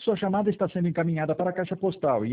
Sua chamada está sendo encaminhada para a caixa postal